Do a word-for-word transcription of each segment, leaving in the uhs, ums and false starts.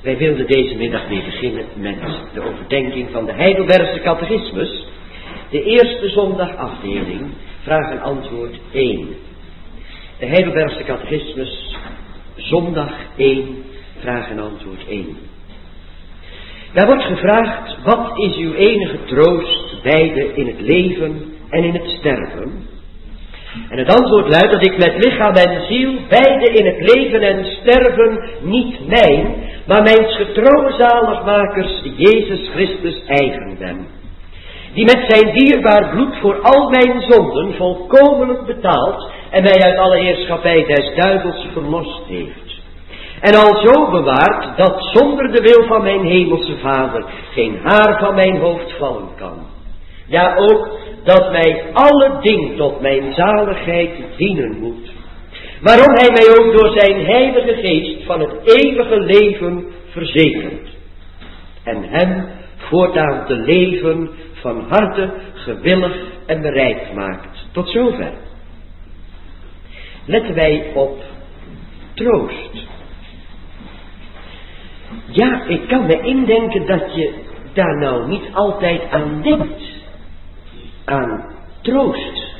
Wij wilden deze middag weer beginnen met de overdenking van de Heidelbergse catechismus. De eerste zondagafdeling, vraag en antwoord één. De Heidelbergse catechismus, zondag één, vraag en antwoord één. Daar wordt gevraagd, wat is uw enige troost, beide in het leven en in het sterven? En het antwoord luidt dat ik met lichaam en ziel, beide in het leven en sterven, niet mijn, maar mijns getrouwe zaligmakers, Jezus Christus, eigen ben. Die met zijn dierbaar bloed voor al mijn zonden volkomenlijk betaald en mij uit alle heerschappij des duivels verlost heeft. En alzo bewaart dat zonder de wil van mijn hemelse Vader geen haar van mijn hoofd vallen kan. Ja, ook dat mij alle ding tot mijn zaligheid dienen moet. Waarom hij mij ook door zijn heilige geest van het eeuwige leven verzekert. En hem voortaan te leven van harte gewillig en bereid maakt. Tot zover. Letten wij op troost. Ja, ik kan me indenken dat je daar nou niet altijd aan denkt. Aan troost.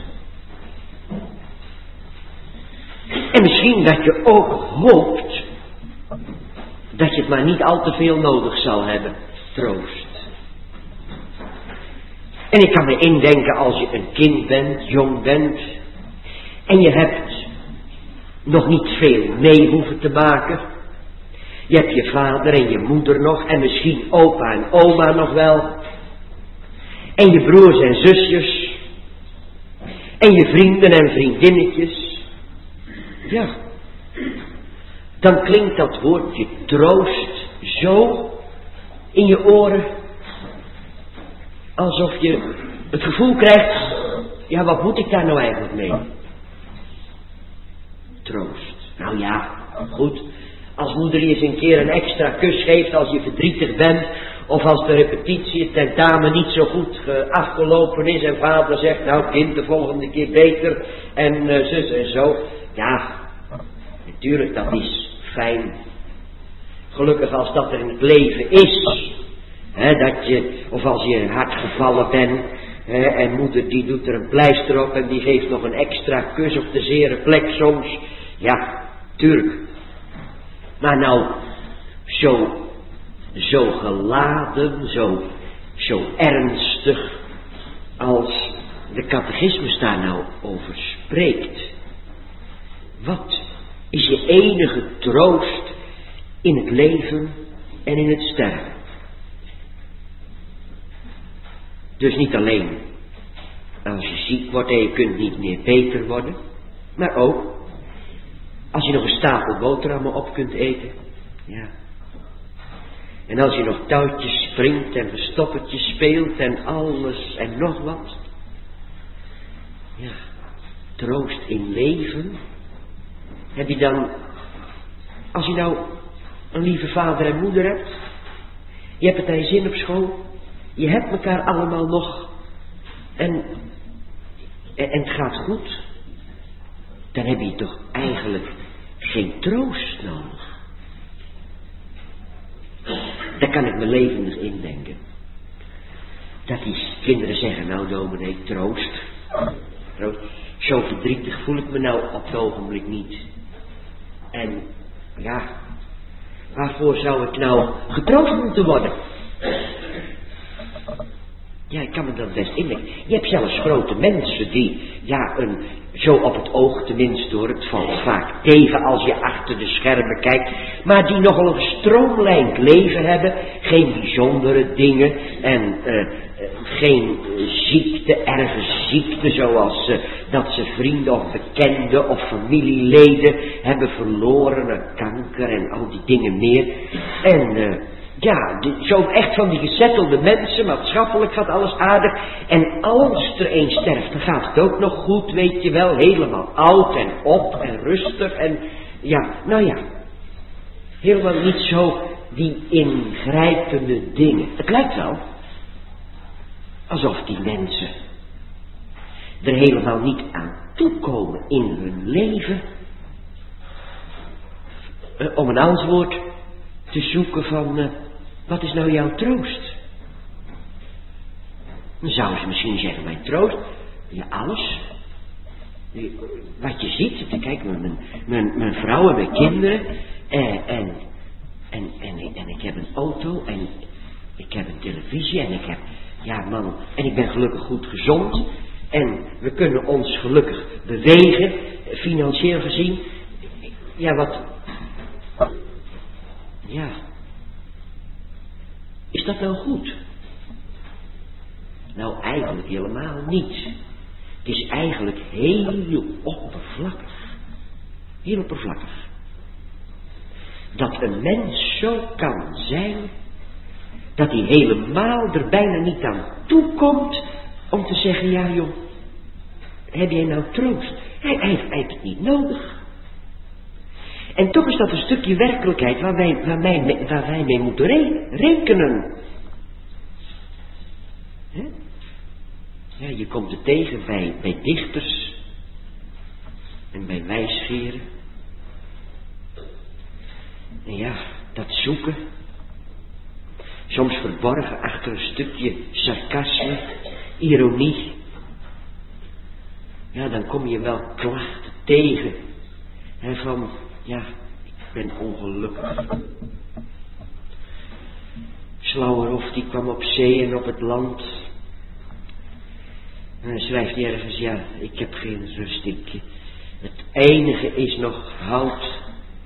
En misschien dat je ook hoopt dat je het maar niet al te veel nodig zal hebben. Troost. En ik kan me indenken als je een kind bent, jong bent, en je hebt nog niet veel mee hoeven te maken. Je hebt je vader en je moeder nog, en misschien opa en oma nog wel. En je broers en zusjes. En je vrienden en vriendinnetjes. Ja. Dan klinkt dat woordje troost zo in je oren. Alsof je het gevoel krijgt, ja, wat moet ik daar nou eigenlijk mee? Troost. Nou ja, goed. Als moeder je eens een keer een extra kus geeft als je verdrietig bent. Of als de repetitie, het tentamen niet zo goed uh, afgelopen is. En vader zegt, nou kind, de volgende keer beter. En uh, zus en zo. Ja, natuurlijk, dat is fijn. Gelukkig als dat er in het leven is. He, dat je, of als je hard gevallen bent. He, en moeder die doet er een pleister op. En die geeft nog een extra kus op de zere plek soms. Ja, tuurlijk. Maar nou, zo, zo geladen, zo, zo ernstig, als de catechismus daar nou over spreekt. Wat is je enige troost in het leven en in het sterven? Dus niet alleen als je ziek wordt en je kunt niet meer beter worden, maar ook als je nog een stapel boterhammen op kunt eten. Ja. En als je nog touwtjes springt en verstoppertjes speelt en alles en nog wat. Ja. Troost in leven. Heb je dan, als je nou een lieve vader en moeder hebt. Je hebt het naar je zin op school. Je hebt elkaar allemaal nog. En, en, en het gaat goed. Dan heb je toch eigenlijk geen troost nodig. Daar kan ik me levendig indenken. Dat die kinderen zeggen, nou dominee, troost. troost. Zo verdrietig voel ik me nou op het ogenblik niet. En ja, waarvoor zou ik nou getroost moeten worden? Ja, ik kan me dat best indenken. Je hebt zelfs grote mensen die, ja, een, zo op het oog tenminste hoor, het valt vaak tegen als je achter de schermen kijkt, maar die nogal een gestroomlijnd leven hebben, geen bijzondere dingen en uh, uh, geen uh, ziekte, erge ziekte zoals uh, dat ze vrienden of bekenden of familieleden hebben verloren, uh, kanker en al die dingen meer. En uh, ja, die, zo echt van die gezettelde mensen, maatschappelijk gaat alles aardig. En als er een sterft, dan gaat het ook nog goed, weet je wel. Helemaal oud en op en rustig en ja, nou ja. Helemaal niet zo die ingrijpende dingen. Het lijkt wel alsof die mensen er helemaal niet aan toekomen in hun leven. Uh, om een antwoord te zoeken van, uh, wat is nou jouw troost? Dan zouden ze misschien zeggen, mijn troost, ja alles. Wat je ziet, kijk, mijn, mijn, mijn vrouw en mijn kinderen, en, en, en, en, en ik heb een auto, en ik heb een televisie, en ik heb, ja man, en ik ben gelukkig goed gezond, en we kunnen ons gelukkig bewegen, financieel gezien. Ja, wat, ja, is dat nou goed? Nou, eigenlijk helemaal niet. Het is eigenlijk heel oppervlakkig. Heel oppervlakkig. Dat een mens zo kan zijn, dat hij helemaal er bijna niet aan toekomt om te zeggen, ja joh, heb jij nou troost? Hij, hij, hij heeft het niet nodig. En toch is dat een stukje werkelijkheid waar wij, waar wij, waar wij mee moeten re- rekenen. He? Ja, je komt het tegen bij, bij dichters en bij wijsgeren. En ja, dat zoeken, soms verborgen achter een stukje sarcasme, ironie. Ja, dan kom je wel klachten tegen. He, van, ja, ik ben ongelukkig. Slauwerhoff die kwam op zee en op het land. En dan schrijft hij ergens, ja, ik heb geen rust. Ik, het enige is nog hout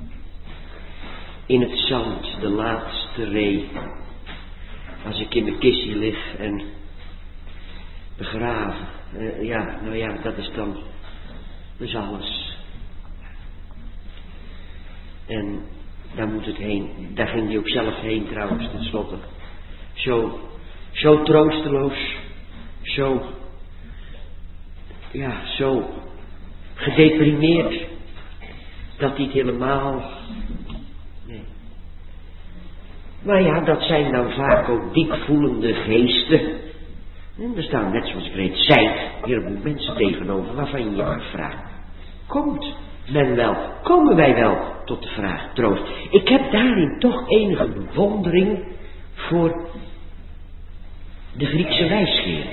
in het zand, de laatste ree. Als ik in mijn kistje lig en begraven. Uh, ja, nou ja, dat is dan, dat is alles. En daar moet het heen. Daar ging hij ook zelf heen trouwens, tenslotte. Zo, zo troosteloos, zo, ja, zo gedeprimeerd, dat hij het helemaal, nee. Maar ja, dat zijn dan vaak ook diepvoelende geesten. En er staan, net zoals ik reeds zei, een heleboel mensen tegenover waarvan je je afvraagt, komt men wel, komen wij wel tot de vraag troost? Ik heb daarin toch enige bewondering voor de Griekse wijsgeren.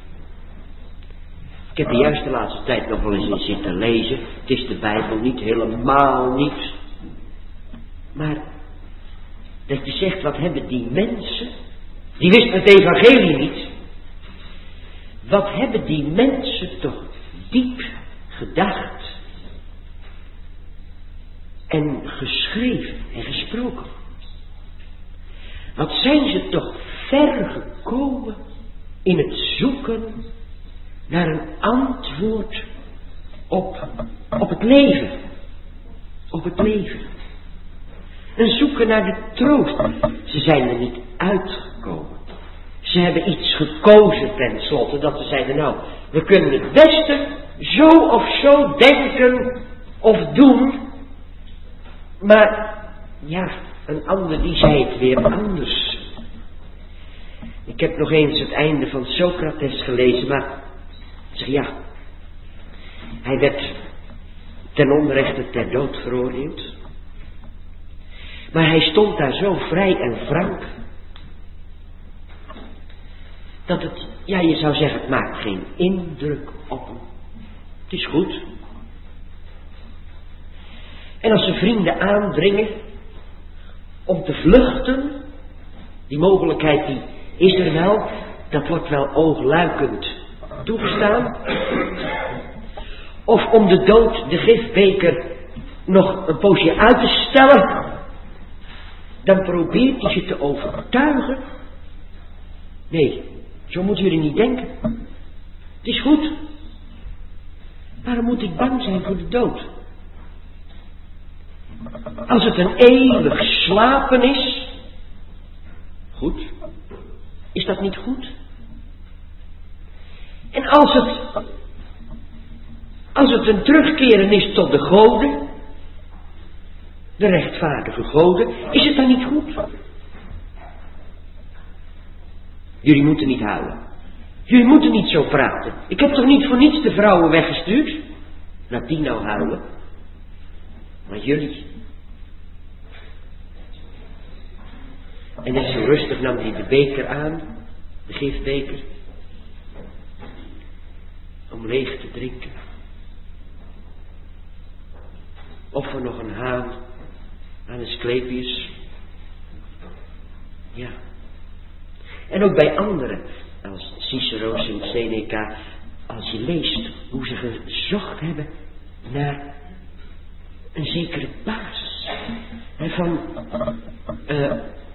Ik heb de juiste laatste tijd nog wel eens in zitten lezen. Het is de Bijbel niet, helemaal niet. Maar dat je zegt, wat hebben die mensen, die wisten het evangelie niet. Wat hebben die mensen toch diep gedacht en geschreven en gesproken. Wat zijn ze toch ver gekomen in het zoeken naar een antwoord op, op het leven. Op het leven. Een zoeken naar de troost. Ze zijn er niet uitgekomen. Ze hebben iets gekozen tenslotte, dat ze zeiden, nou, we kunnen het beste zo of zo denken of doen. Maar, ja, een ander die zei het weer anders. Ik heb nog eens het einde van Socrates gelezen, maar, zeg ja, hij werd ten onrechte ter dood veroordeeld. Maar hij stond daar zo vrij en frank, dat het, ja, je zou zeggen, het maakt geen indruk op hem. Het is goed. En als zijn vrienden aandringen om te vluchten, die mogelijkheid die is er wel, dat wordt wel oogluikend toegestaan. Of om de dood, de gifbeker, nog een poosje uit te stellen, dan probeert hij ze te overtuigen. Nee, zo moeten jullie niet denken. Het is goed. Waarom moet ik bang zijn voor de dood? Als het een eeuwig slapen is, goed. Is dat niet goed? En als het, als het een terugkeren is tot de goden, de rechtvaardige goden, is het dan niet goed? Jullie moeten niet huilen. Jullie moeten niet zo praten. Ik heb toch niet voor niets de vrouwen weggestuurd? Laat die nou huilen. Maar jullie. En net zo rustig nam hij de beker aan, de gifbeker, om leeg te drinken. Of er nog een haan aan Asclepius. Ja. En ook bij anderen, als Cicero en Seneca, als je leest hoe ze gezocht hebben naar een zekere basis. En van uh,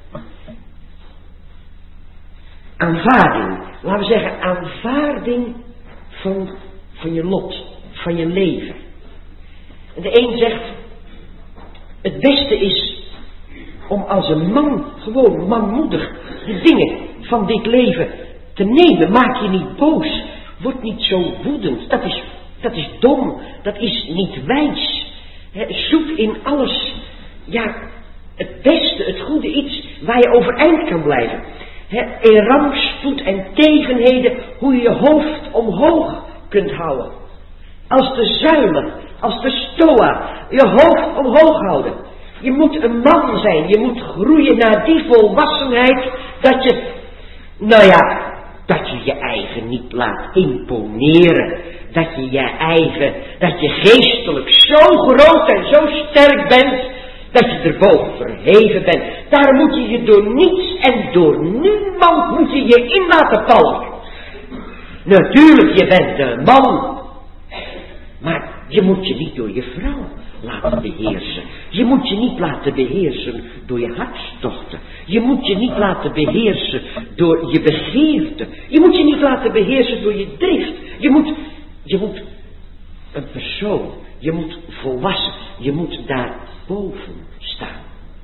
aanvaarding, laten we zeggen aanvaarding van, van je lot, van je leven. En de een zegt, het beste is om als een man, gewoon manmoedig, de dingen van dit leven te nemen. Maak je niet boos, word niet zo woedend, dat is, dat is dom, dat is niet wijs. He, zoek in alles, ja, het beste, het goede, iets waar je overeind kan blijven. He, in rampspoed en tegenheden, hoe je je hoofd omhoog kunt houden. Als de zuilen, als de stoa, je hoofd omhoog houden. Je moet een man zijn, je moet groeien naar die volwassenheid, dat je, nou ja, dat je je eigen niet laat imponeren. Dat je je eigen, dat je geestelijk zo groot en zo sterk bent, dat je erboven verheven bent. Daar moet je je door niets en door niemand moet je je in laten vallen. Natuurlijk, je bent een man, maar je moet je niet door je vrouw laten beheersen. Je moet je niet laten beheersen door je hartstochten. Je moet je niet laten beheersen door je begeerte. Je moet je niet laten beheersen door je drift. Je moet, je moet een persoon, je moet volwassen, je moet daar boven staan.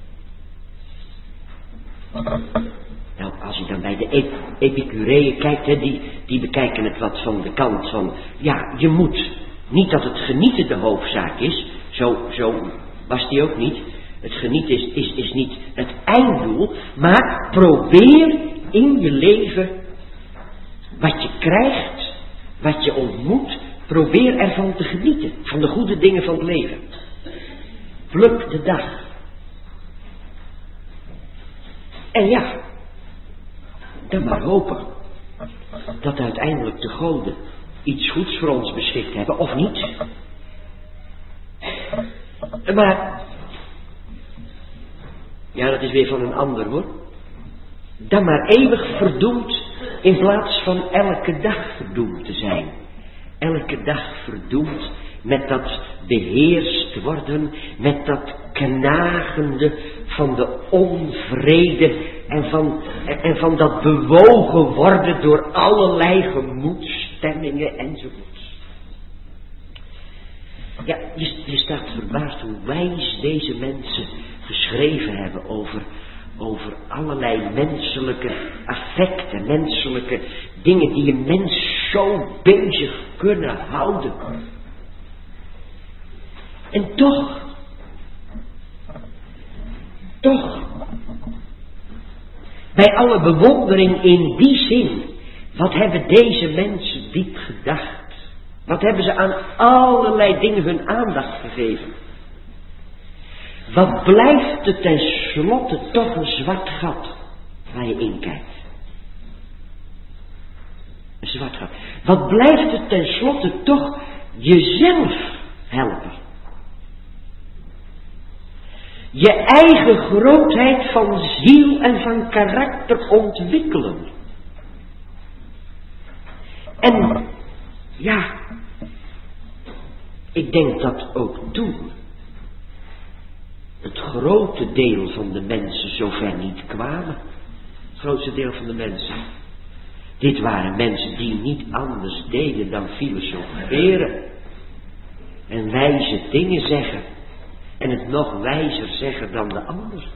Nou, als je dan bij de ep- Epicureeën kijkt, hè, die, die bekijken het wat van de kant van, ja, je moet, niet dat het genieten de hoofdzaak is, zo, zo was die ook niet. Het genieten is, is, is niet het einddoel, maar probeer in je leven wat je krijgt, wat je ontmoet, probeer ervan te genieten, van de goede dingen van het leven. Pluk de dag. En ja, dan maar hopen dat uiteindelijk de goden iets goeds voor ons beschikt hebben, of niet. Maar, ja, dat is weer van een ander hoor. Dan maar eeuwig verdoemd in plaats van elke dag verdoemd te zijn. Elke dag verdoemd met dat beheerst worden, met dat knagende van de onvrede en van, en van dat bewogen worden door allerlei gemoedsstemmingen enzovoort. Ja, je, je staat verbaasd hoe wijs deze mensen geschreven hebben over, over allerlei menselijke affecten, menselijke dingen die een mens zo bezig kunnen houden. En toch, toch, bij alle bewondering in die zin, wat hebben deze mensen diep gedacht? Wat hebben ze aan allerlei dingen hun aandacht gegeven? Wat blijft er tenslotte toch een zwart gat waar je in kijkt? Een zwart gat. Wat blijft er tenslotte toch jezelf helpen? Je eigen grootheid van ziel en van karakter ontwikkelen. En ja, ik denk dat ook toen het grote deel van de mensen zover niet kwamen. Het grootste deel van de mensen. Dit waren mensen die niet anders deden dan filosoferen. En wijze dingen zeggen. En het nog wijzer zeggen dan de ander.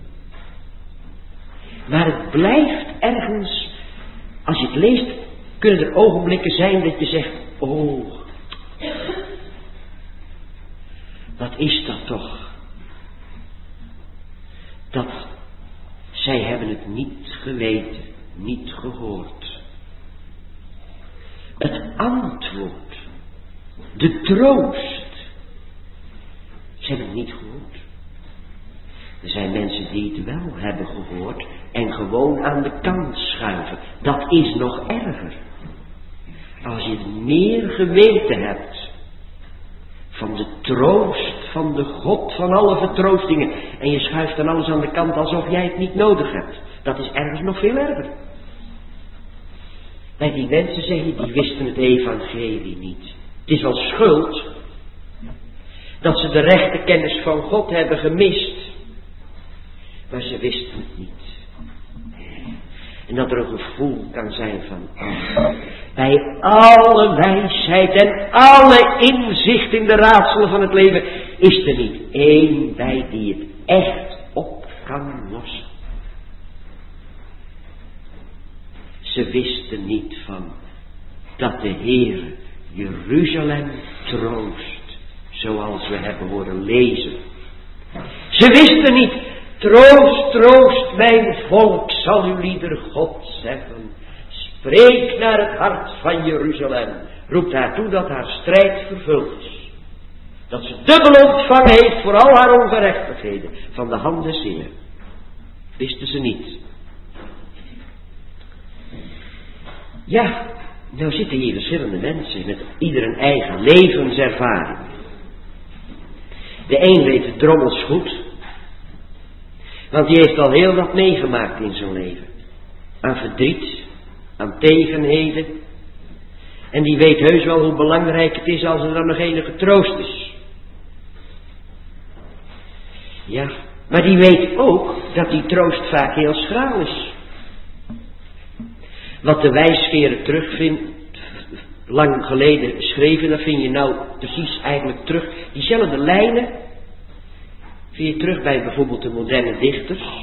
Maar het blijft ergens, als je het leest, kunnen er ogenblikken zijn dat je zegt, oh, wat is dat toch? Dat zij hebben het niet geweten, niet gehoord. Het antwoord, de troost, ze hebben het niet gehoord. Er zijn mensen die het wel hebben gehoord en gewoon aan de kant schuiven. Dat is nog erger. Als je meer geweten hebt van de troost van de God van alle vertroostingen en je schuift dan alles aan de kant alsof jij het niet nodig hebt. Dat is ergens nog veel erger. Bij die mensen zeg je, die wisten het evangelie niet. Het is wel schuld dat ze de rechte kennis van God hebben gemist. Maar ze wisten het niet. En dat er een gevoel kan zijn van, ach, bij alle wijsheid en alle inzicht in de raadselen van het leven is er niet één bij die het echt op kan lossen. Ze wisten niet van dat de Heer Jeruzalem troost, zoals we hebben horen lezen. Ze wisten niet, troost, troost mijn volk, zal uw lieder God zeggen. Spreek naar het hart van Jeruzalem, roept haar toe dat haar strijd vervuld is. Dat ze dubbel ontvangen heeft voor al haar ongerechtigheden van de hand des Heeren. Wisten ze niet. Ja, nou zitten hier verschillende mensen met ieder een eigen levenservaring. De een weet het drommels goed, want die heeft al heel wat meegemaakt in zijn leven. Aan verdriet, aan tegenheden. En die weet heus wel hoe belangrijk het is als er dan nog enige troost is. Ja, maar die weet ook dat die troost vaak heel schraal is. Wat de wijsgeren terugvindt, lang geleden schreven, dat vind je nou precies eigenlijk terug. Diezelfde lijnen vind je terug bij bijvoorbeeld de moderne dichters.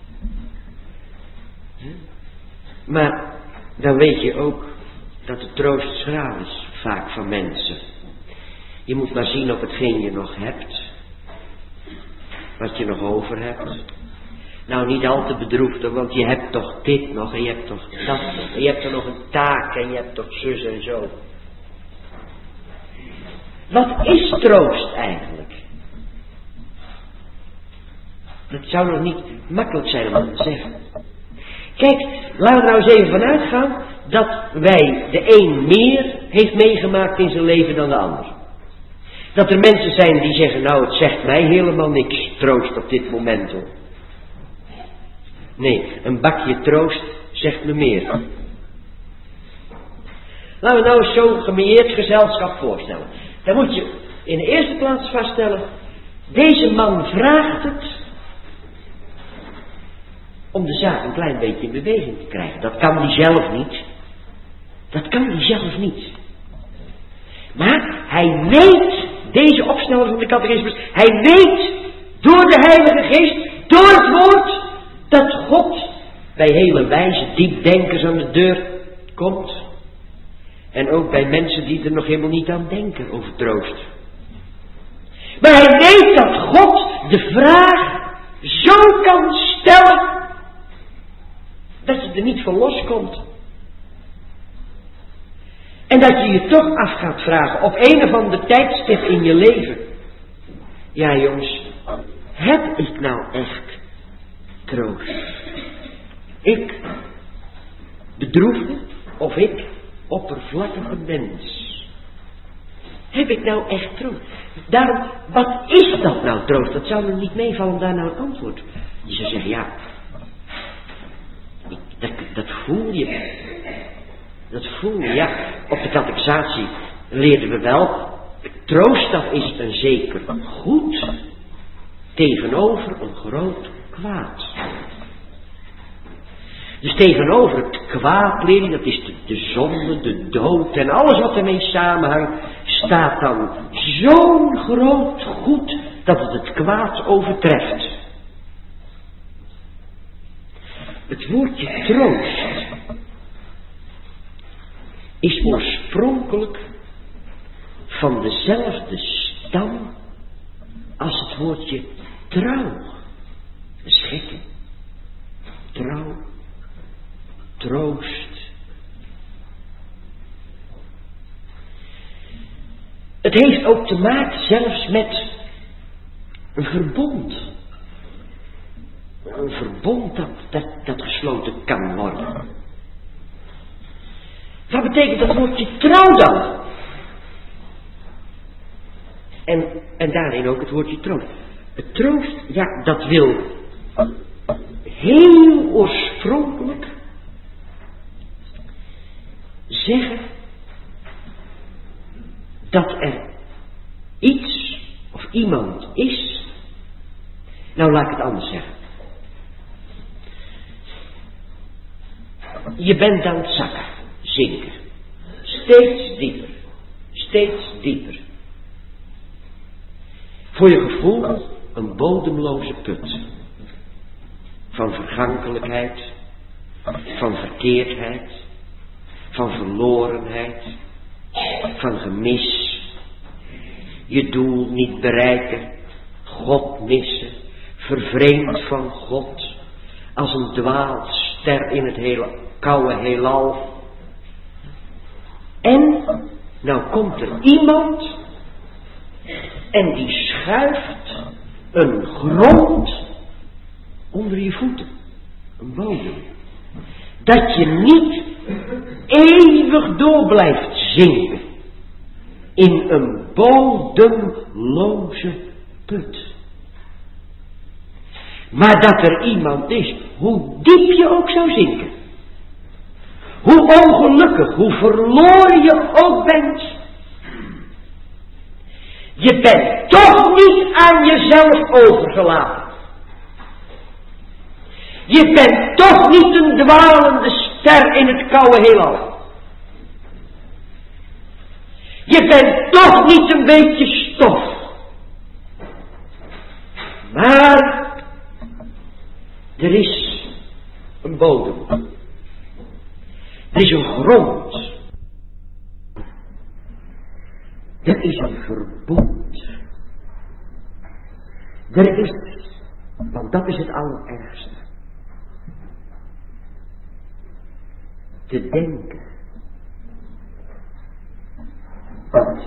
Maar dan weet je ook dat de troost schraal is, vaak van mensen. Je moet maar zien op hetgeen je nog hebt. Wat je nog over hebt. Nou, niet al te bedroefd, want je hebt toch dit nog en je hebt toch dat nog. En je hebt er nog een taak en je hebt toch zus en zo. Wat is troost eigenlijk? Dat zou nog niet makkelijk zijn om dat te zeggen. Kijk, laten we nou eens even vanuit gaan dat wij de een meer heeft meegemaakt in zijn leven dan de ander. Dat er mensen zijn die zeggen, nou het zegt mij helemaal niks, troost op dit moment hoor. Nee, een bakje troost zegt me meer. Laten we nou eens zo'n gemêleerd gezelschap voorstellen. Dan moet je in de eerste plaats vaststellen, deze man vraagt het om de zaak een klein beetje in beweging te krijgen. Dat kan hij zelf niet. Dat kan hij zelf niet. Maar hij weet, deze opsteller van de catechismus, hij weet door de Heilige Geest, door het woord, dat God bij hele wijze diepdenkers aan de deur komt. En ook bij mensen die er nog helemaal niet aan denken over troost. Maar hij weet dat God de vraag zo kan stellen dat je er niet van loskomt. En dat je je toch af gaat vragen op een of ander tijdstip in je leven. Ja jongens, heb ik nou echt troost? Ik, bedroefde, of ik, oppervlakkige mens. Heb ik nou echt troost? Daarom, wat is dat nou troost? Dat zou me niet meevallen om daar nou een antwoord. Je zou zeggen, ja, dat, dat voel je. Dat voel je, ja. Op de catechisatie leerden we wel, troost dat is een zeker goed tegenover een groot kwaad. Dus tegenover het kwaad leer je, dat is de, de zonde, de dood en alles wat ermee samenhangt, staat dan zo'n groot goed dat het het kwaad overtreft. Het woordje troost is oorspronkelijk van dezelfde stam als het woordje trouw. Dat is gek, hè? Trouw, troost. Het heeft ook te maken zelfs met een verbond. verbond dat, dat, dat gesloten kan worden. Wat betekent dat woordje trouw dan? En, en daarin ook het woordje troost. Het troost, ja, dat wil heel oorspronkelijk zeggen dat er iets of iemand is. Nou, laat ik het anders zeggen. Je bent aan het zakken, zinken. Steeds dieper. Steeds dieper. Voor je gevoel een bodemloze put. Van vergankelijkheid. Van verkeerdheid. Van verlorenheid. Van gemis. Je doel niet bereiken. God missen. Vervreemd van God. Als een dwaalster in het hele koude heelal. En nou komt er iemand en die schuift een grond onder je voeten. Een bodem. Dat je niet eeuwig door blijft zinken in een bodemloze put. Maar dat er iemand is, hoe diep je ook zou zinken. Hoe ongelukkig, hoe verloren je ook bent. Je bent toch niet aan jezelf overgelaten. Je bent toch niet een dwalende ster in het koude heelal. Je bent toch niet een beetje stof. Maar er is een bodem. Er is een grond. Er is een verbond. Er is, want dat is het allerergste, te denken dat,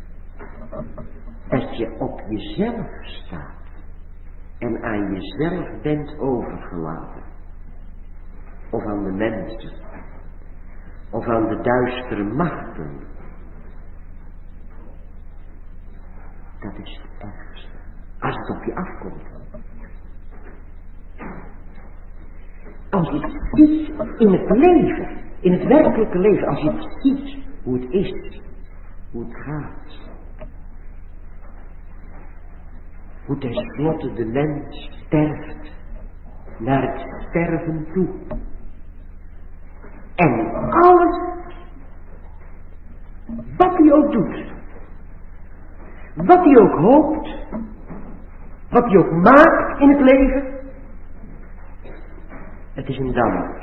dat je op jezelf staat en aan jezelf bent overgelaten. Of aan de mensen. Of aan de duistere machten. Dat is het ergste. Als het op je afkomt. Als je het ziet in het leven. In het werkelijke leven. Als je het ziet hoe het is. Hoe het gaat. Hoe tenslotte de mens sterft. Naar het sterven toe. En alles wat hij ook doet. Wat hij ook hoopt. Wat hij ook maakt in het leven. Het is een damp.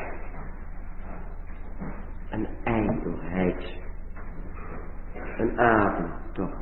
Een ijdelheid. Een ademtocht.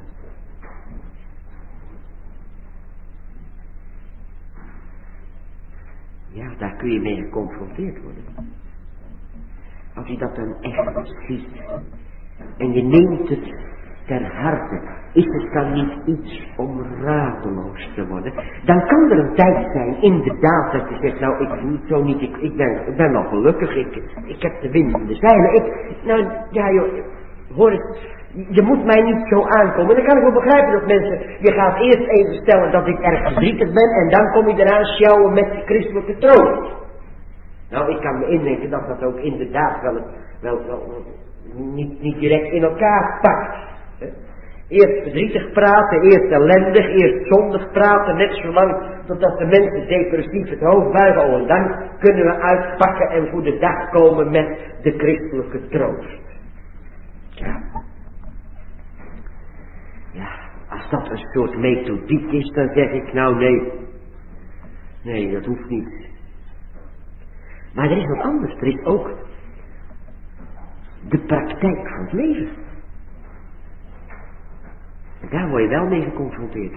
Ja, daar kun je mee geconfronteerd worden. Als je dat dan echt ziet. En je neemt het ter harte. Is het dan niet iets om radeloos te worden? Dan kan er een tijd zijn, inderdaad, dat je zegt, nou, ik voel het zo niet, ik, ik, ben, ik ben wel gelukkig, ik, ik heb de wind in de zeilen. Ik, nou, ja joh, hoor het, je moet mij niet zo aankomen. Dan kan ik wel begrijpen dat mensen, je gaat eerst even stellen dat ik erg verdrietig ben, en dan kom je eraan sjouwen met de christelijke troost. Nou, ik kan me indenken dat dat ook inderdaad wel, wel, wel, wel niet, niet direct in elkaar pakt. Hè? Eerst verdrietig praten, eerst ellendig, eerst zondig praten, net zolang totdat de mensen depressief het hoofd buigen. Oh, en dan kunnen we uitpakken en voor de dag komen met de christelijke troost. Ja. Ja, als dat een soort methodiek is, dan zeg ik nou nee. Nee, dat hoeft niet. Maar er is wat anders. Er is ook de praktijk van het leven. En daar word je wel mee geconfronteerd.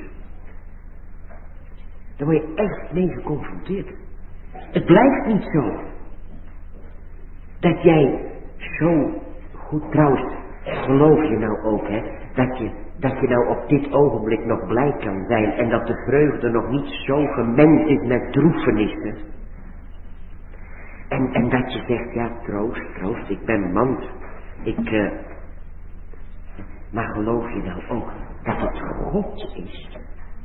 Daar word je echt mee geconfronteerd. Het blijft niet zo dat jij zo goed, trouwens, geloof je nou ook, hè, dat je, dat je nou op dit ogenblik nog blij kan zijn en dat de vreugde nog niet zo gemengd is met droefenissen. En, en dat je zegt, ja, troost, troost, ik ben een man. Ik, uh, maar geloof je nou ook dat het God is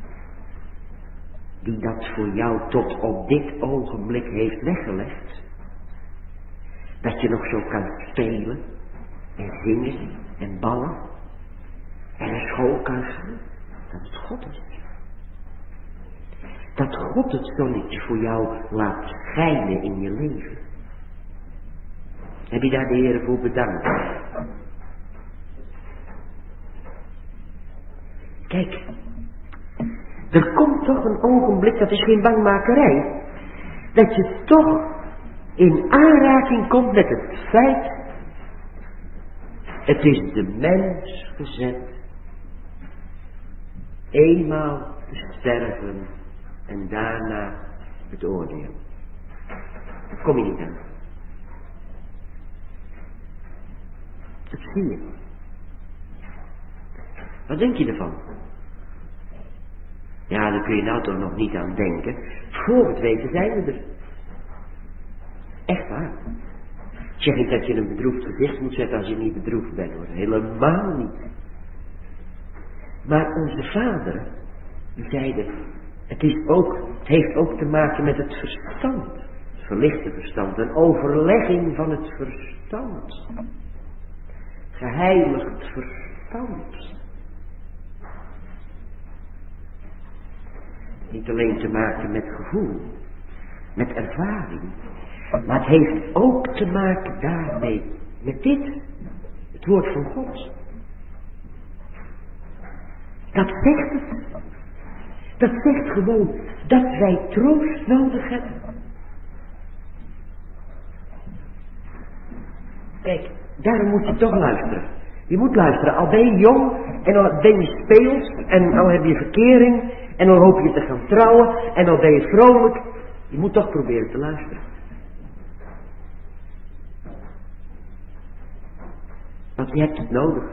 die dat voor jou tot op dit ogenblik heeft weggelegd? Dat je nog zo kan spelen en zingen en ballen en naar school kan gaan? Dat het God is. Dat God het zonnetje voor jou laat schijnen in je leven. Heb je daar de Heer voor bedankt? Kijk, er komt toch een ogenblik, dat is geen bangmakerij, dat je toch in aanraking komt met het feit, het is de mens gezet eenmaal te sterven en daarna het oordeel. Dat kom je niet aan. Dat zie je. Wat denk je ervan? Ja, daar kun je nou toch nog niet aan denken. Voor het weten zijn we er. Echt waar. Ik zeg niet dat je een bedroefd gezicht moet zetten als je niet bedroefd bent, hoor. Helemaal niet. Maar onze vaderen, die zeiden, het, is ook, het heeft ook te maken met het verstand. Het verlichte verstand, een overlegging van het verstand. Geheiligd verstand. Niet alleen te maken met gevoel, met ervaring, maar het heeft ook te maken daarmee, met dit, het woord van God. Dat zegt het. Dat zegt gewoon dat wij troost nodig hebben. Kijk, daarom moet je toch luisteren. Je moet luisteren, al ben je jong en al ben je speels en al heb je verkering en al hoop je te gaan trouwen en al ben je vrolijk. Je moet toch proberen te luisteren. Want je hebt het nodig.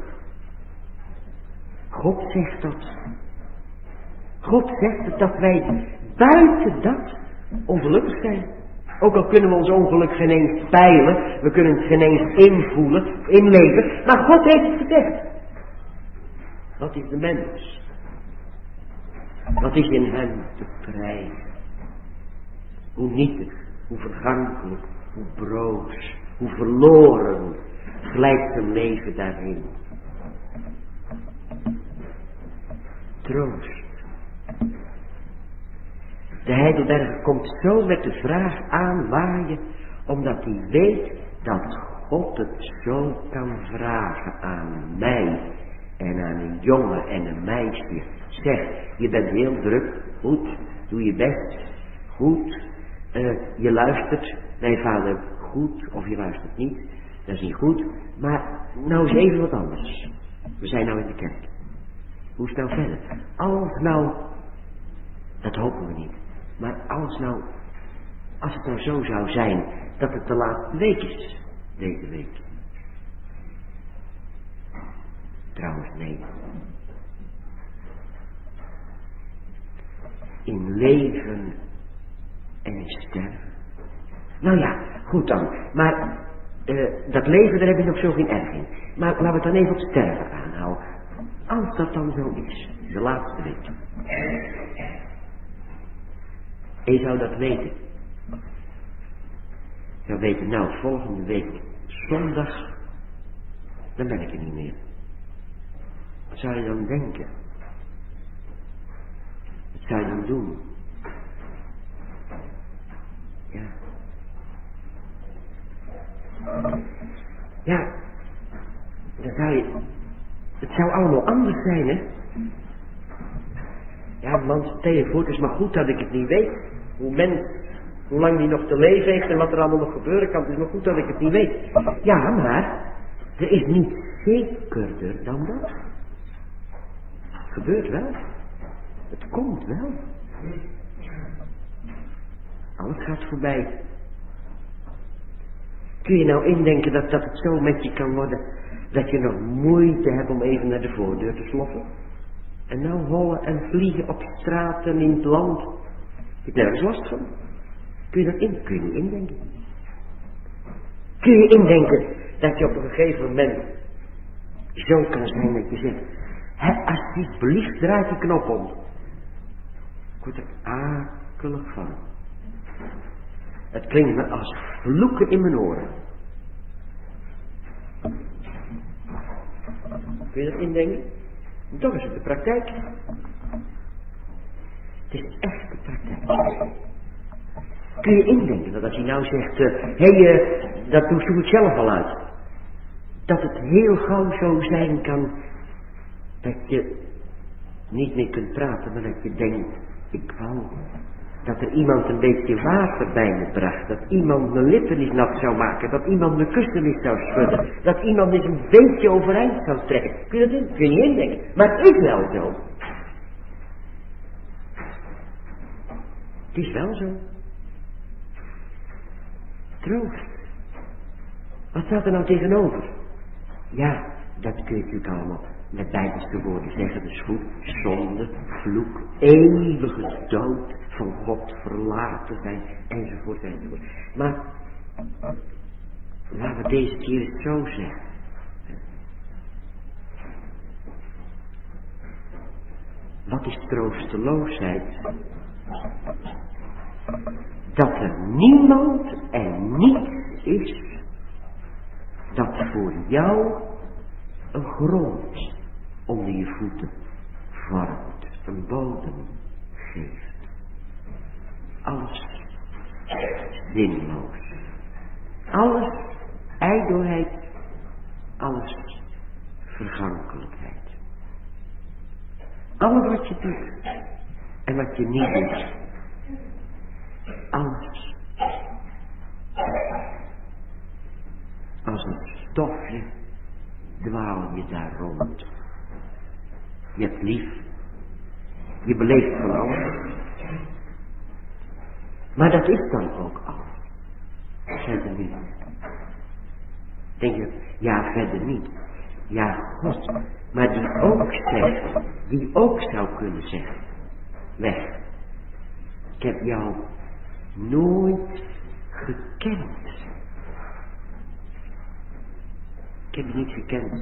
God zegt dat. God zegt het dat wij buiten dat ongelukkig zijn. Ook al kunnen we ons ongeluk geen eens peilen, we kunnen het geen eens invoelen, inleven, maar God heeft het gezegd. Wat is de mens? Wat is in hem te prijzen? Hoe nietig, hoe vergankelijk, hoe broos, hoe verloren glijdt zijn leven daarin. Troost. De Heidelberger komt zo met de vraag aanwaaien, omdat hij weet dat God het zo kan vragen aan mij en aan een jongen en een meisje. Zeg, je bent heel druk, goed, doe je best, goed, uh, je luistert naar je vader goed, of je luistert niet, dat is niet goed, maar nou eens even wat anders. We zijn nou in de kerk. Hoe is het nou verder? Als nou, dat hopen we niet, maar als nou, als het nou zo zou zijn dat het de laatste week is, deze week. Trouwens, nee. In leven en in sterven. Nou ja, goed dan. Maar uh, dat leven, daar heb je nog zo geen erg in. Maar laten we het dan even op sterven aanhouden. Als dat dan zo is, de laatste week. En je zou dat weten. Je zou weten, nou, volgende week, zondag, dan ben ik er niet meer. Wat zou je dan denken? Wat zou je dan doen? Ja. Ja, dan zou je... Het zou allemaal anders zijn, hè? Ja, man, stel je voor, het is maar goed dat ik het niet weet. Hoe mens, hoe lang die nog te leven heeft en wat er allemaal nog gebeuren kan. Het is maar goed dat ik het niet weet. Ja, maar er is niet zekerder dan dat. Het gebeurt wel. Het komt wel. Alles gaat voorbij. Kun je nou indenken dat, dat het zo met je kan worden, dat je nog moeite hebt om even naar de voordeur te sloffen? En nou hollen en vliegen op straten in het land. Je hebt nergens last van. Kun je dat in? Kun je niet indenken. Kun je indenken dat je op een gegeven moment zo kan zijn dat je zegt, hè, alsjeblieft draait die knop om. Ik word er akelig van. Het klinkt me als vloeken in mijn oren. Kun je dat indenken? Toch is het de praktijk. Het is echt de praktijk. Kun je indenken dat als hij nou zegt, hé, uh, hey, uh, dat doe je het zelf al uit. Dat het heel gauw zo zijn kan dat je niet meer kunt praten, maar dat je denkt, ik wou dat er iemand een beetje water bij me bracht, dat iemand mijn lippen eens nat zou maken, dat iemand mijn kussen eens zou schudden, dat iemand eens een beetje overeind zou trekken. Kun je dat in? Kun je niet indenken, maar het is wel zo. Het is wel zo. Troost. Wat staat er nou tegenover? Ja, dat kun je natuurlijk allemaal met bijbelse woorden zeggen. Dat is goed. Zonde, vloek, eeuwige dood, van God verlaten zijn, enzovoort, enzovoort. Maar, laten we deze keer het zo zeggen. Wat is troosteloosheid? Dat er niemand en niets is dat voor jou een grond onder je voeten vormt, een bodem geeft. Alles zinloos. Alles ijdelheid, alles vergankelijkheid. Alles wat je doet en wat je niet doet. Alles. Als een stofje dwaal je daar rond. Je hebt lief. Je beleeft van alles. Maar dat is dan ook alles. Verder niet. Denk je, ja, verder niet. Ja, God. Maar die ook zegt, die ook zou kunnen zeggen, weg. Ik heb jou nooit gekend. Ik heb je niet gekend.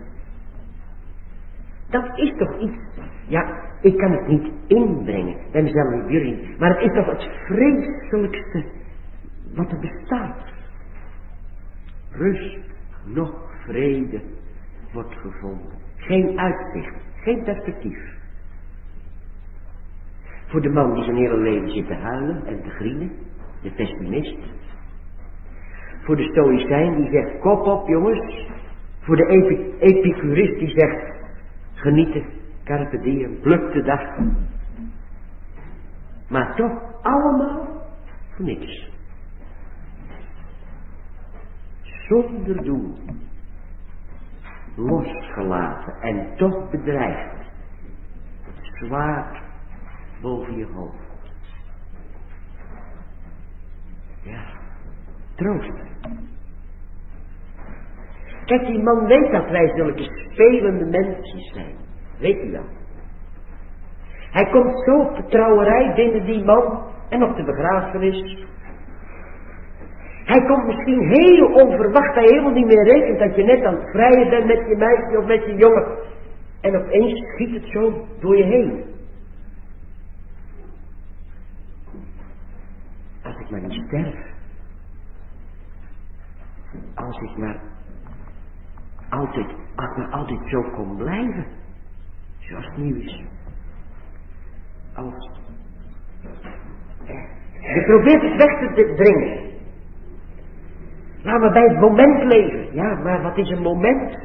Dat is toch iets. Ja, ik kan het niet inbrengen. Bij mezelf en jullie. Maar het is toch het vreselijkste wat er bestaat. Rust, nog vrede wordt gevonden. Geen uitzicht, geen perspectief. Voor de man die zijn hele leven zit te huilen en te grienen, de pessimist. Voor de stoïcijn die zegt, kop op jongens. Voor de epi- epicurist die zegt, genieten, carpe diem, pluk de dag. Maar toch allemaal voor niks. Zonder doel. Losgelaten en toch bedreigd. Zwaar boven je hoofd. Ja, troost. Kijk, die man weet dat wij zulke spelende mensen zijn. Weet u dat? Hij komt zo op de trouwerij binnen, die man, en op de begrafenis. Hij komt misschien heel onverwacht, dat je helemaal niet meer rekent dat je net aan het vrijen bent met je meisje of met je jongen. En opeens schiet het zo door je heen. Als ik maar niet sterf. Als ik maar altijd, als ik maar altijd zo kon blijven. Zoals het nieuw is. Als. Je probeert het weg te dringen. Laat maar bij het moment leven. Ja, maar wat is een moment?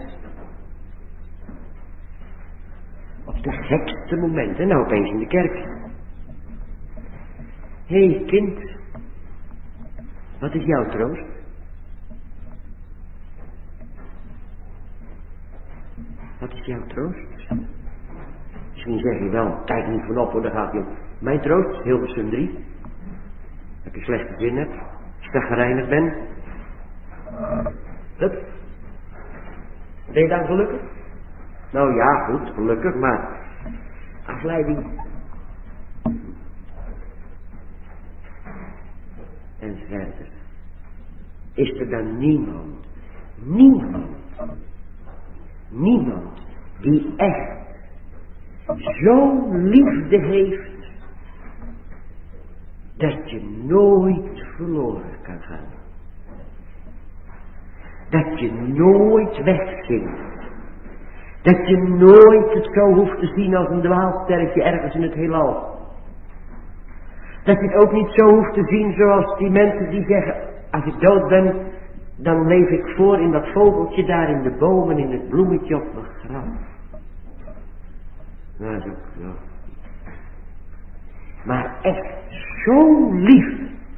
Op de gekste momenten. Nou, opeens in de kerk. Hé, hey, kind. Wat is jouw troost? Wat is jouw troost? Misschien zeg je wel, kijk niet van op, hoor, daar gaat hij om. Mijn troost, Hilversum drie. Dat ik een slechte zin heb. Chagrijnig ben. Hup. Ben je dan gelukkig? Nou ja, goed, gelukkig, maar afleiding. En verder. is er dan niemand, niemand, niemand die echt zo'n liefde heeft dat je nooit verloren kan gaan. Dat je nooit wegzinkt. Dat je nooit het zo hoeft te zien als een dwaalsterretje ergens in het heelal. Dat je het ook niet zo hoeft te zien zoals die mensen die zeggen, als ik dood ben, dan leef ik voor in dat vogeltje daar in de bomen, in het bloemetje op mijn graf. Nou, dat is ook zo. Maar echt zo lief,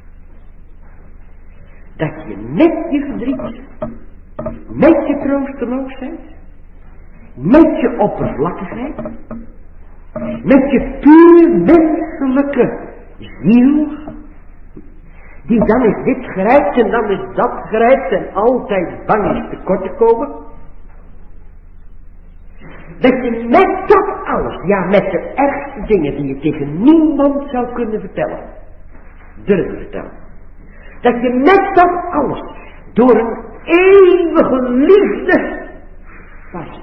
dat je met je verdriet, met je troosteloosheid, met je oppervlakkigheid, met je puur menselijke ziel, die dan is dit grijpt en dan is dat grijpt en altijd bang is tekort te komen, dat je met dat alles, ja met de ergste dingen die je tegen niemand zou kunnen vertellen, durven vertellen, dat je met dat alles door een eeuwige liefde vast,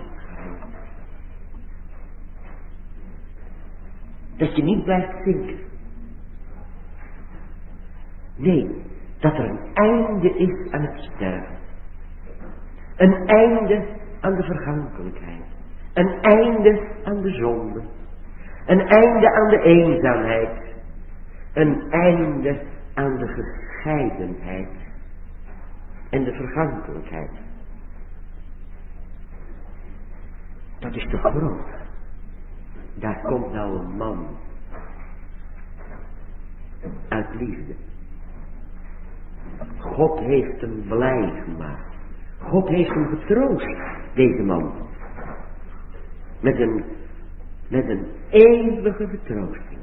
dat je niet blijft zinken. Nee, dat er een einde is aan het sterven. Een einde aan de vergankelijkheid. Een einde aan de zonde. Een einde aan de eenzaamheid. Een einde aan de gescheidenheid. En de vergankelijkheid. Dat is te groot. Daar komt nou een man uit liefde. God heeft hem blij gemaakt. God heeft hem getroost, deze man. Met een, met een eeuwige vertroosting.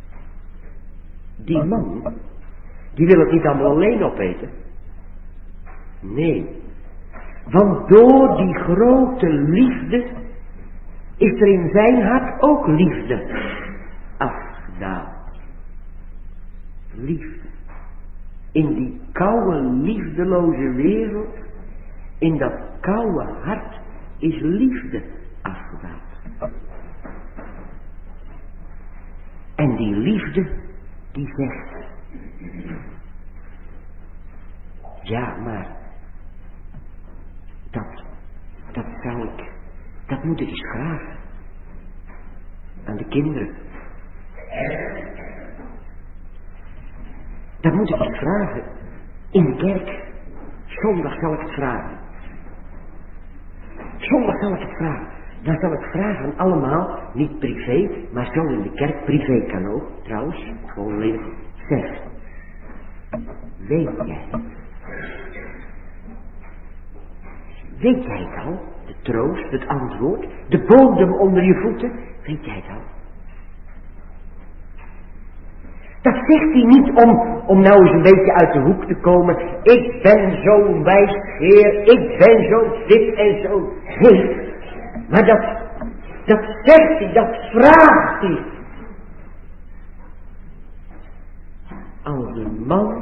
Die man, die wil het niet allemaal alleen opeten. Nee. Want door die grote liefde is er in zijn hart ook liefde afgedaald. Liefde. In die koude, liefdeloze wereld, in dat koude hart, is liefde afgedaald. En die liefde, die zegt, ja, maar, dat, dat zou ik, dat moet ik eens vragen. Aan de kinderen. Dat moet ik eens vragen. In de kerk. Zondag zal ik het vragen. Zondag zal ik het vragen. Dan zal ik vragen allemaal, niet privé, maar zo in de kerk, privé kan ook, trouwens, gewoon leven. Zeg, weet jij, weet jij het al, de troost, het antwoord, de bodem onder je voeten, weet jij het al? Dat zegt hij niet om, om nou eens een beetje uit de hoek te komen. Ik ben zo'n wijs heer, ik ben zo dit en zo heer. Maar dat, dat zegt hij, dat vraagt hij. Als een man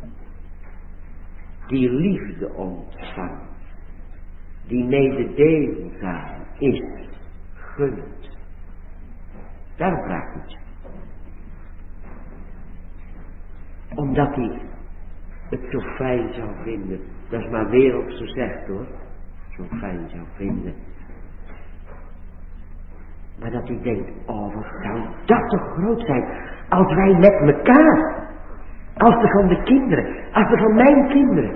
die liefde ontvangt, die mededeelzaam is, gunt. Daarom vraagt hij het. Omdat hij het zo fijn zou vinden. Dat is maar werelds gezegd hoor. Zo fijn zou vinden. Maar dat hij denkt, oh wat zou dat toch groot zijn. Als wij met elkaar. Als de van de kinderen. Als de van mijn kinderen.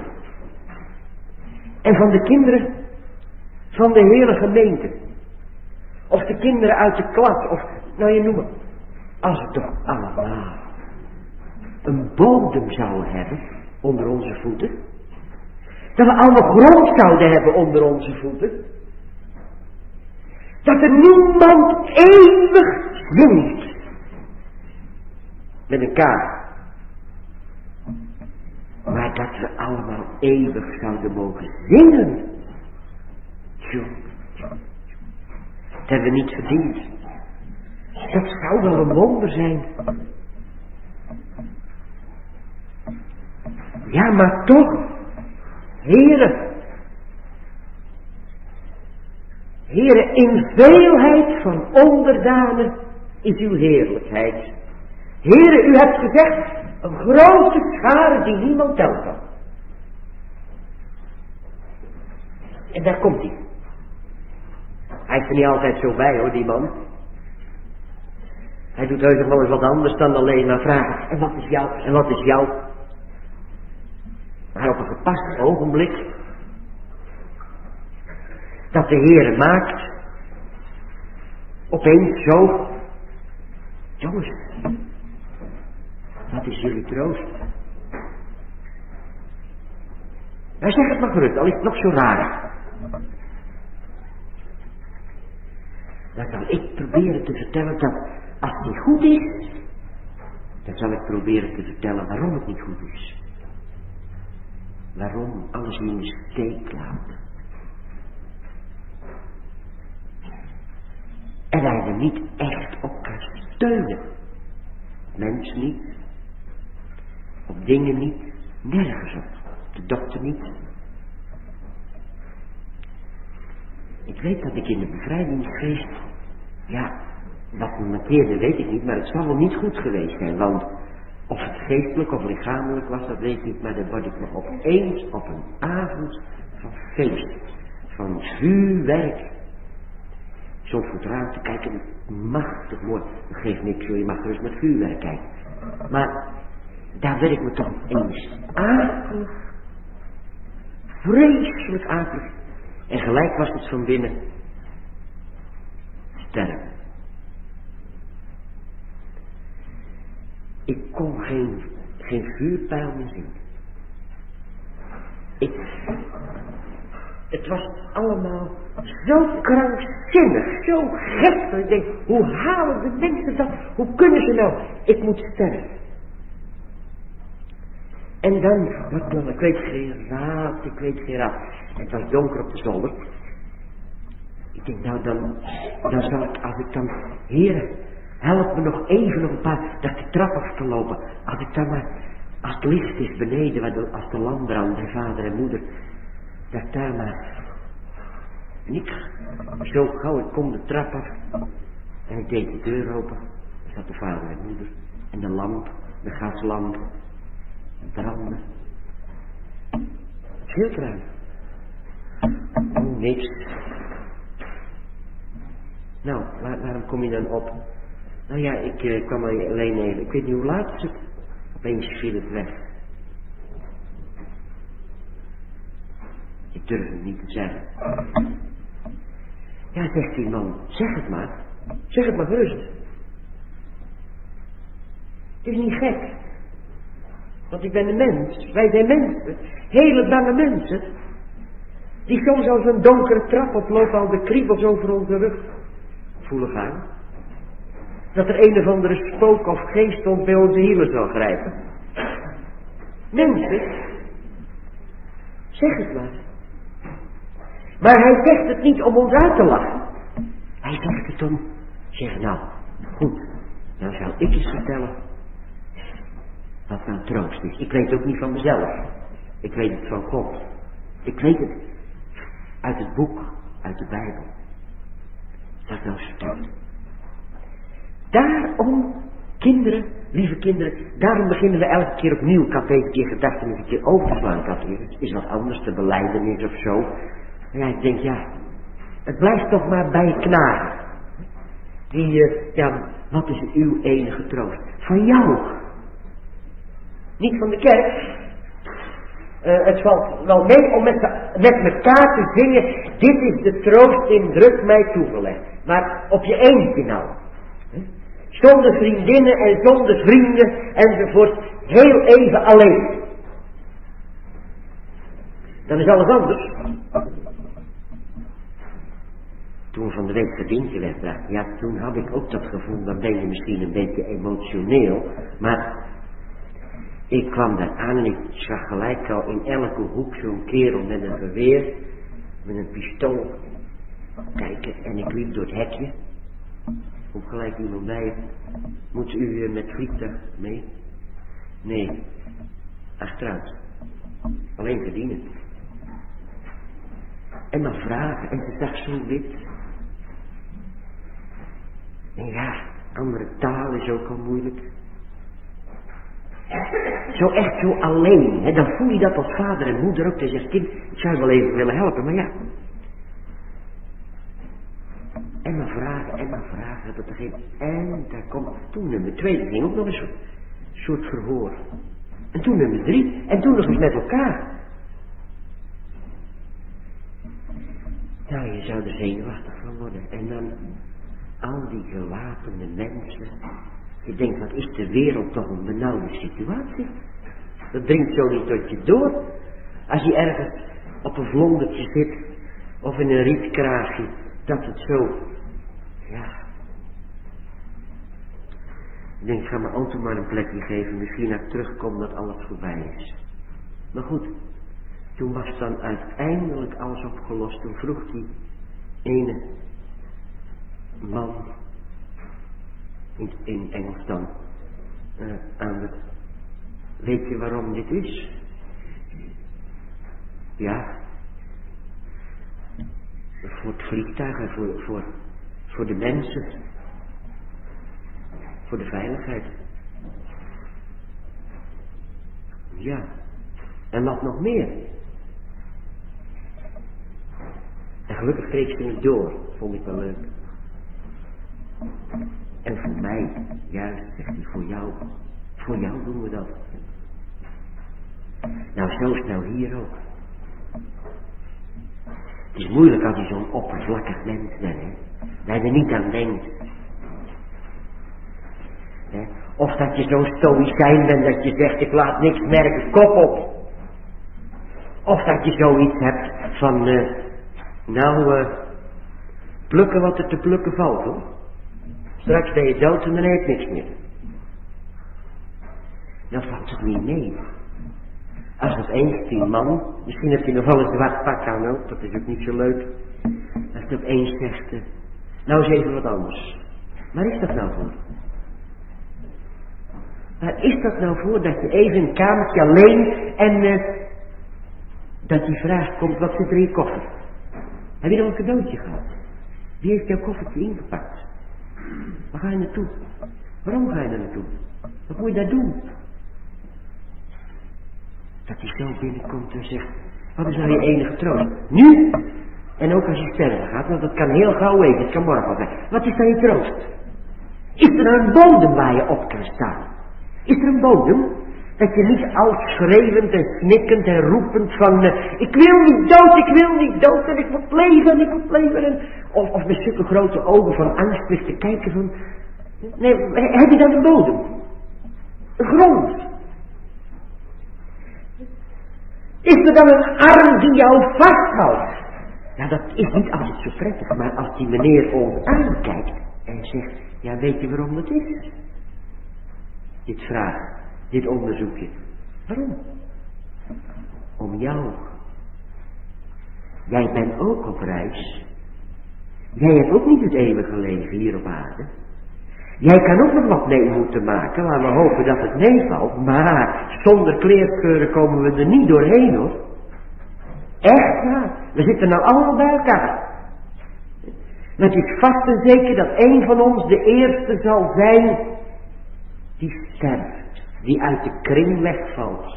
En van de kinderen van de hele gemeente. Of de kinderen uit de klas. Of, nou je noemt het. Als het toch allemaal een bodem zouden hebben onder onze voeten. Dat we allemaal grond zouden hebben onder onze voeten. Dat er niemand eeuwig zingt. Met een kaart. Maar dat we allemaal eeuwig zouden mogen zingen. Tjoh. Dat hebben we niet verdiend. Dat zou wel een wonder zijn. Ja, maar toch, Heere, Heere, in veelheid van onderdanen is uw heerlijkheid. Heere, u hebt gezegd, een grote schare die niemand tellen kan. En daar komt hij. Hij is er niet altijd zo bij hoor, die man. Hij doet heus nog wel eens wat anders dan alleen maar vragen. En wat is jou? En wat is jou? Maar op een gepast ogenblik dat de Heere maakt, opeens zo, jongens, wat is jullie troost? Nou zeg het maar gerust, al is het nog zo raar. Dan zal ik proberen te vertellen dat als het niet goed is, dan zal ik proberen te vertellen waarom het niet goed is. Waarom alles in de steek laat. En wij er niet echt op kan steunen. Mensen niet. Op dingen niet. Nergens op. De dokter niet. Ik weet dat ik in de bevrijdingsgeest, ja, wat me markeerde weet ik niet, maar het zal wel niet goed geweest zijn, want of het geestelijk of lichamelijk was, dat weet ik niet, maar dan word ik nog opeens op een avond van feest, van vuurwerk, zo voor het raam te kijken, machtig mooi, dat geeft niks, je mag gerust met vuurwerk kijken, maar daar werd ik me toch eens akelig, vreselijk akelig, en gelijk was het van binnen sterven. Ik kon geen, geen vuurpijl meer zien. Ik, het was allemaal zo krankzinnig, zo gek. Dat ik denk, hoe halen de mensen dat? Hoe kunnen ze nou? Ik moet sterven. En dan, wat dan, ik weet geen raad, ik weet geen raad. Het was donker op de zolder. Ik denk, nou dan, dan zal ik, als ik dan, heren, help me nog even nog een paar, dat ik de trap af kan lopen. Als ik dan maar, als het licht is beneden, als de lamp brandt, bij vader en moeder, dat ik daar maar, en ik, zo gauw, ik kom de trap af, en ik deed de deur open, daar zat de vader en moeder, en de lamp, de gaslamp, branden. Heel ruim. Oh, niks. Nou, waar, waarom kom je dan op? Nou ja, ik uh, kwam alleen even. Ik weet niet hoe laat is het. Opeens viel het weg. Ik durf het niet te zeggen. Ja, zegt die man. Zeg het maar. Zeg het maar gerust. Het is niet gek. Want ik ben een mens. Wij zijn mensen. Hele bange mensen. Die soms als een donkere trap oplopen, al de kriebels over onze rug voelen gaan. Dat er een of andere spook of geest ons bij onze hielen zal grijpen. Mensen, zeg het maar. Maar hij zegt het niet om ons uit te lachen. Hij zegt het om, zeg nou, goed, dan zal ik eens vertellen wat nou troost is. Ik weet het ook niet van mezelf. Ik weet het van God. Ik weet het uit het boek, uit de Bijbel. Dat nou vertelt. Daarom, kinderen, lieve kinderen, daarom beginnen we elke keer opnieuw. Ik had deze keer gedacht om eens een keer over te slaan. Ik had het is wat anders, de belijdenis of zo. Maar ja, ik denk, ja, het blijft toch maar bij knagen. Die, uh, ja, wat is uw enige troost? Van jou. Niet van de kerk. Uh, het valt wel mee om met, met elkaar te zingen. Dit is de troost in druk mij toegelegd. Maar op je eentje nou. Zonder vriendinnen en zonder vrienden enzovoort. Heel even alleen. Dan is alles anders. Toen van de week gedientje werd, ja, toen had ik ook dat gevoel, dan ben je misschien een beetje emotioneel, maar ik kwam daar aan en ik zag gelijk al in elke hoek zo'n kerel met een geweer, met een pistool, kijken, en ik liep door het hekje, komt gelijk iemand bij, moet u met vliegtuig mee? Nee, achteruit, alleen verdienen. En dan vragen, en ze zag zo wit. En ja, andere taal is ook al moeilijk. Zo echt zo alleen, hè? Dan voel je dat als vader en moeder ook. Dan zegt kind, ik zou je wel even willen helpen, maar ja. En maar vragen, en maar vragen, dat er geen... En daar komt toen nummer twee, dat ging ook nog een soort, soort verhoor. En toen nummer drie, en toen nog eens met elkaar. Nou, je zou er zenuwachtig van worden. En dan al die gewapende mensen. Je denkt, wat is de wereld toch een benauwde situatie? Dat dringt zo niet tot je door. Als je ergens op een vlondertje zit, of in een rietkraagje, dat het zo, ja. Ik denk, ik ga mijn auto maar een plekje geven, misschien als ik terugkom dat alles voorbij is. Maar goed, toen was dan uiteindelijk alles opgelost. Toen vroeg die ene man, in, in Engels dan, uh, aan het, weet je waarom dit is? Ja, voor het vliegtuig en voor, voor, voor de mensen, voor de veiligheid. Ja, en wat nog meer? En gelukkig kreeg ze het door, vond ik wel leuk. En voor mij, juist, zegt hij, voor jou, voor jou doen we dat. Nou, zo is nou hier ook. Het is moeilijk als je zo'n oppervlakkig mens bent, hè. Dat je er niet aan denkt. Hè? Of dat je zo'n stoïcijn bent dat je zegt, ik laat niks merken, kop op. Of dat je zoiets hebt van, uh, nou, uh, plukken wat er te plukken valt, hoor. Straks ben je dood en dan heb je niks meer. Dat valt toch niet mee. Als het eens die man, misschien heb je nog wel een zwart pak aan ook, dat is ook niet zo leuk. Als het opeens zegt, uh, nou eens even wat anders. Waar is dat nou voor? Waar is dat nou voor dat je even in een kamertje alleen en uh, dat die vraag komt, wat zit er in je koffer? Heb je nog een cadeautje gehad? Wie heeft jouw koffertje ingepakt? Waar ga je naartoe? Waarom ga je daar naartoe? Wat moet je daar doen? Dat hij zo binnenkomt en zegt, wat is nou je enige troost? Nu! En ook als je sterven gaat, want dat kan heel gauw even, het kan morgen al zijn. Wat is dan je troost? Is er nou een bodem waar je op kan staan? Is er een bodem? Dat je niet al schreeuwend en snikkend en roepend van, uh, ik wil niet dood, ik wil niet dood en ik moet leven en ik moet leven. En, of, of met zulke grote ogen van angst ligt te kijken van, nee, heb je dan een bodem? Een grond? Is er dan een arm die jou vasthoudt? Nou, dat is niet altijd zo prettig, maar als die meneer ons aankijkt en zegt, ja, weet je waarom dat is? Dit vraag, dit onderzoekje. Waarom? Om jou. Jij bent ook op reis. Jij hebt ook niet het eeuwige leven hier op aarde. Jij kan ook nog wat mee moeten maken, laten we hopen dat het meevalt, maar zonder kleerscheuren komen we er niet doorheen, hoor. Echt waar, we zitten nou allemaal bij elkaar. Maar het is vast en zeker dat een van ons de eerste zal zijn die sterft, die uit de kring wegvalt.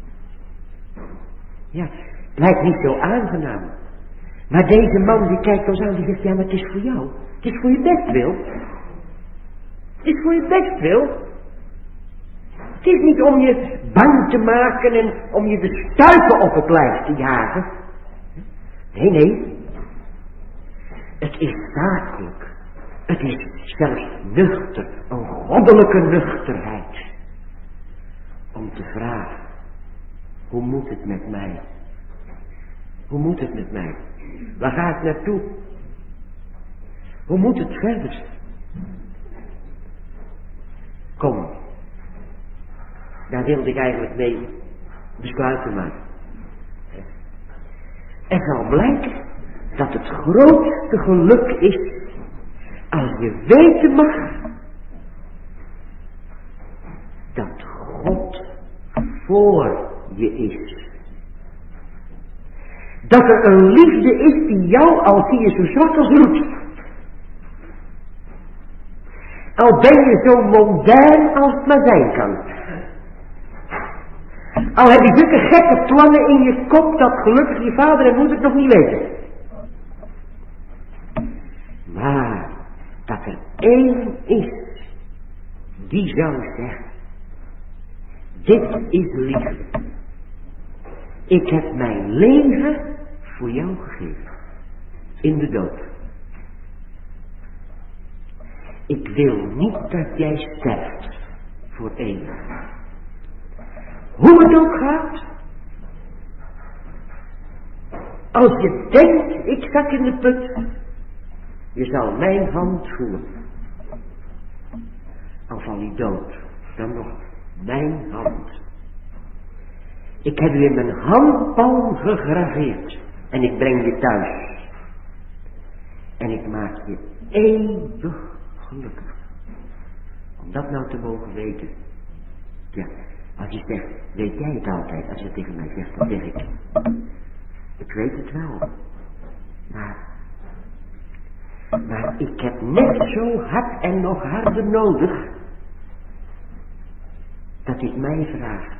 Ja, het lijkt niet zo aangenaam. Maar deze man die kijkt ons aan, die zegt, ja, maar het is voor jou. Het is voor je bestwil. Het is voor je bestwil. Het is niet om je bang te maken en om je de stuipen op het lijf te jagen. Nee, nee. Het is zakelijk. Het is zelfs nuchter, een goddelijke nuchterheid. Om te vragen, hoe moet het met mij? Hoe moet het met mij? Waar ga ik naartoe? Hoe moet het verder? Kom. Daar wilde ik eigenlijk mee besluiten maken. Er zal blijken dat het grootste geluk is als je weten mag dat God voor je is. Dat er een liefde is die jou, al zie je zo zwak als roet. Al ben je zo mondain als het maar zijn kan. Al heb je zulke gekke plannen in je kop dat gelukkig je vader en moeder het nog niet weten. Maar dat er één is die zou zeggen, dit is liefde. Ik heb mijn leven voor jou gegeven. In de dood. Ik wil niet dat jij sterft voor eeuwig. Hoe het ook gaat. Als je denkt, ik zak in de put. Je zal mijn hand voelen. Al val je dood. Dan nog mijn hand. Ik heb u in mijn handpalm gegraveerd. En ik breng je thuis. En ik maak je eeuwig gelukkig. Om dat nou te mogen weten. Ja, als je zegt, weet jij het altijd? Als je tegen mij zegt, dan zeg ik. Ik weet het wel. Maar, maar ik heb net zo hard en nog harder nodig. Dat hij het mij vraagt.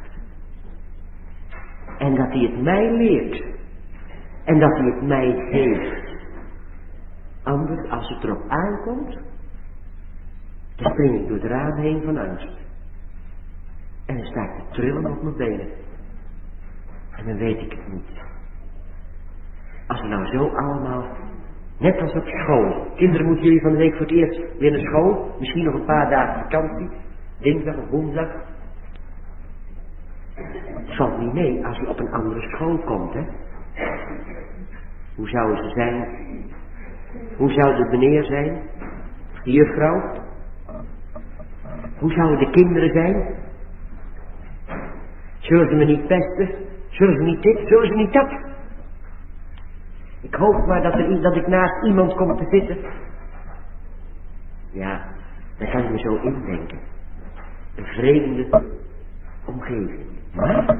En dat hij het mij leert. En dat hij het mij geeft. Anders, als het erop aankomt, dan spring ik door het raam heen van angst. En dan sta ik te trillen op mijn benen. En dan weet ik het niet. Als we nou zo allemaal, net als op school. Kinderen moeten jullie van de week voor het eerst weer naar school. Misschien nog een paar dagen vakantie. Dinsdag of woensdag. Het valt niet mee als je op een andere school komt, hè. Hoe zouden ze zijn? Hoe zou de meneer zijn? De juffrouw? Hoe zouden de kinderen zijn? Zullen ze me niet pesten? Zullen ze niet dit? Zullen ze niet dat? Ik hoop maar dat, er, dat ik naast iemand kom te zitten. Ja, daar kan je me zo indenken. Een vreemde omgeving. Maar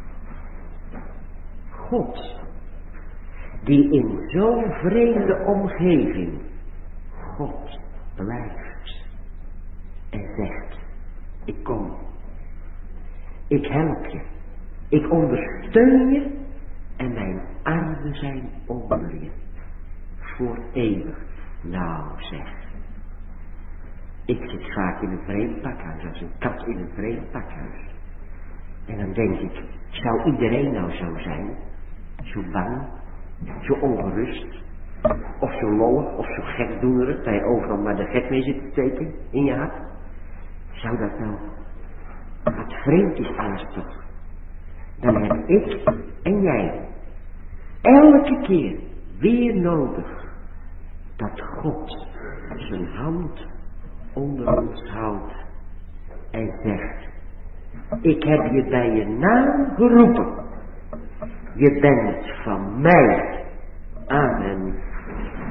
God, die in zo'n vreemde omgeving God blijft en zegt, ik kom, ik help je, ik ondersteun je en mijn armen zijn onder je, voor eeuwig. Nou zeg, ik zit vaak in een vreemd pakhuis, als een kat in een vreemd pakhuis. En dan denk ik, zou iedereen nou zo zijn? Zo bang, zo ongerust, of zo lollig, of zo gekdoenerig, dat je overal maar de gek mee zit te steken in je hart? Zou dat nou, wat vreemd is alles toch? Dan heb ik en jij elke keer weer nodig dat God zijn hand onder ons houdt en zegt, ik heb je bij je naam geroepen. Je bent van mij.